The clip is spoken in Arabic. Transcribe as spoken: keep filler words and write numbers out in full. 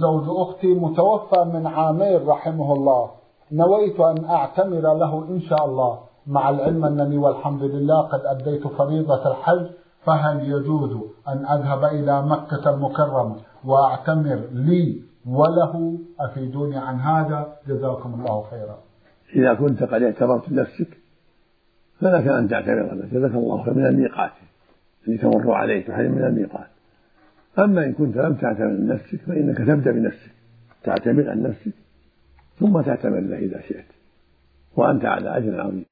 زوج أختي متوفى من عامين رحمه الله، نويت أن أعتمر له إن شاء الله، مع العلم أنني والحمد لله قد أديت فريضة الحج، فهل يجوز أن أذهب إلى مكة المكرمة وأعتمر لي وله؟ أفيدوني عن هذا جزاكم الله خيرا. إذا كنت قد اعتمرت بنفسك فلك أن تعتمر لك جزاك الله خيرا من الميقات الذي تمر عليه تحرم من الميقات. أما إن كنت لم تعتمر بنفسك فإنك تبدأ بنفسك، تعتمر عن نفسك ثم تعتمر له إذا شئت، وأنت على أجر عظيم.